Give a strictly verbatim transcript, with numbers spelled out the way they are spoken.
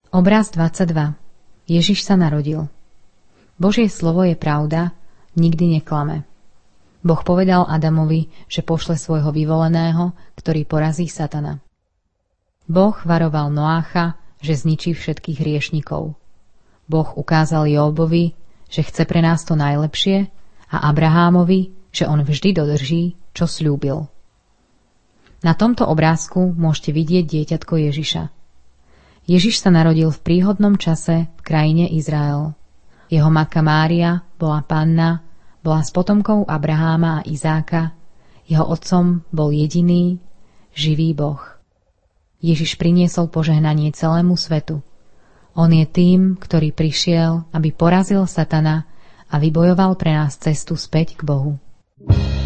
Obraz dvadsaťdva. Ježiš sa narodil. Božie slovo je pravda, nikdy neklame. Boh povedal Adamovi, že pošle svojho vyvoleného, ktorý porazí Satana. Boh varoval Noácha, že zničí všetkých hriešnikov. Boh ukázal Jóbovi, že chce pre nás to najlepšie, a Abrahámovi, že on vždy dodrží, čo sľúbil. Na tomto obrázku môžete vidieť dieťatko Ježiša. Ježiš sa narodil v príhodnom čase v krajine Izrael. Jeho matka Mária bola panna, bola z potomkov Abraháma a Izáka, jeho otcom bol jediný, živý Boh. Ježiš priniesol požehnanie celému svetu. On je tým, ktorý prišiel, aby porazil Satana a vybojoval pre nás cestu späť k Bohu.